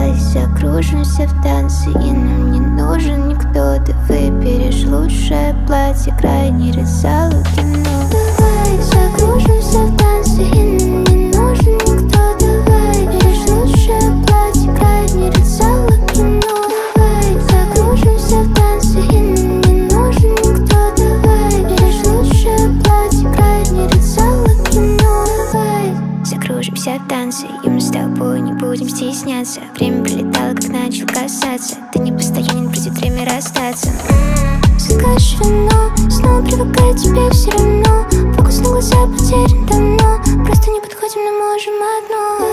Давай закружимся в танце, и нам не нужен никто. Ты выберешь лучшее платье, крайний ряд зала кино. Давай закружимся в танце, и нам не нужен никто. Давай выберешь лучшее платье, крайний ряд зала кино. Давай закружимся в танце, и нам не нужен никто. Давай выберешь лучшее платье, крайний ряд зала кино. Давай закружимся в танце, и мы с тобой не будем стесняться. Время пролетало, как начал касаться. Ты не постоянен, придет время расстаться. Закажешь вино, снова привыкаю к тебе все равно. Фокус на глаза потерян давно. Просто не подходим, но можем одно.